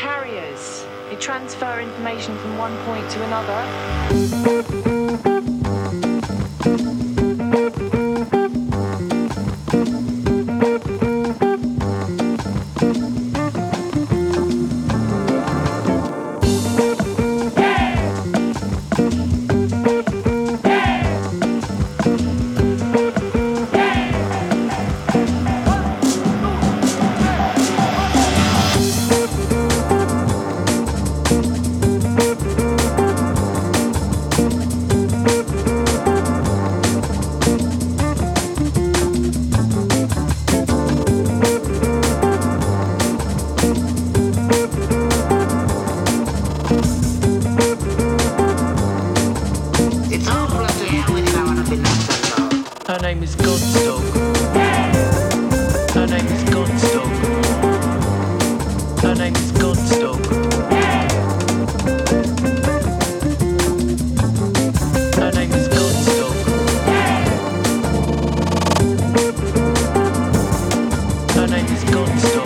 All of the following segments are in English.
carriers. They transfer information from one point to another. Her name is Godstock. Her name is Godstock. Her name is Godstock. Her name is Godstock. Her name is Godstock.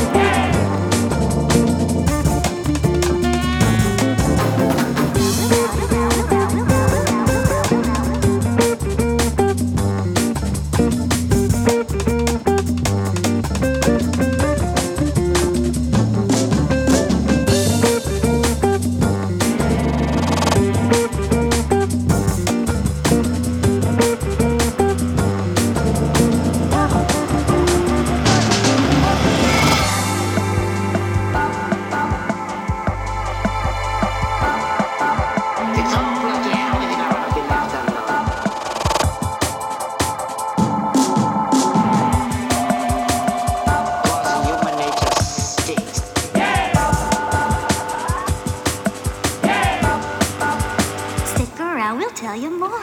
We'll tell you more.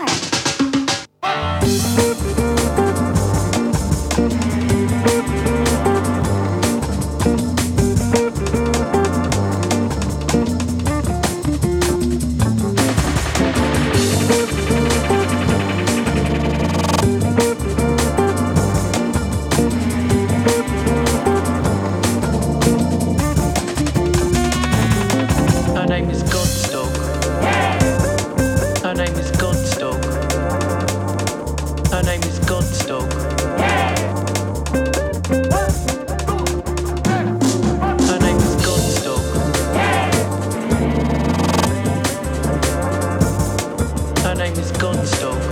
Her name is Godstock. Her name is Godstock. Her name is Godstock. Her name is Godstock. Her name is Godstock.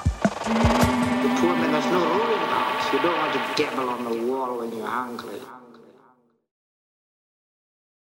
You don't want to gabble on the wall when you're hungry.